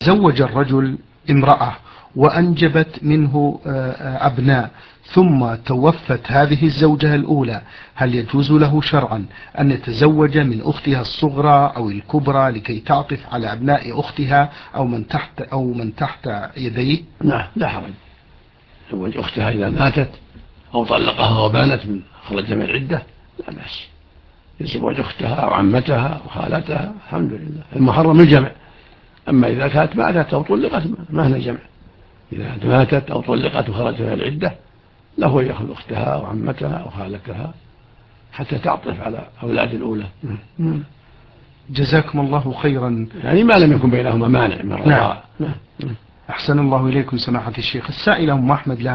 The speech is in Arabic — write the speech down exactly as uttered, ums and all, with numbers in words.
زوج الرجل امرأة وأنجبت منه أبناء ثم توفت هذه الزوجة الأولى، هل يجوز له شرعا أن يتزوج من أختها الصغرى أو الكبرى لكي تعطف على أبناء أختها أو من تحت أو من تحت يديه؟ لا لا حرج، تزوج أختها إذا ماتت أو طلقها وبانت من خرج من العدة لا بأس، يتزوج أختها أو عمتها أو خالتها الحمد لله، المحرم الجمع. أما إذا كانت ماتت أو طلقت ما هنا جمع، إذا ماتت أو طلقت وخرجت من العدة له يأخذ أختها أو عمتها أو خالتها حتى تعطف على أولاد الأولى. جزاكم الله خيرا. يعني ما لم يكن بينهما مانع من الرضاعة. نعم. أحسن الله إليكم سماحة الشيخ. السائلة أم أحمد لها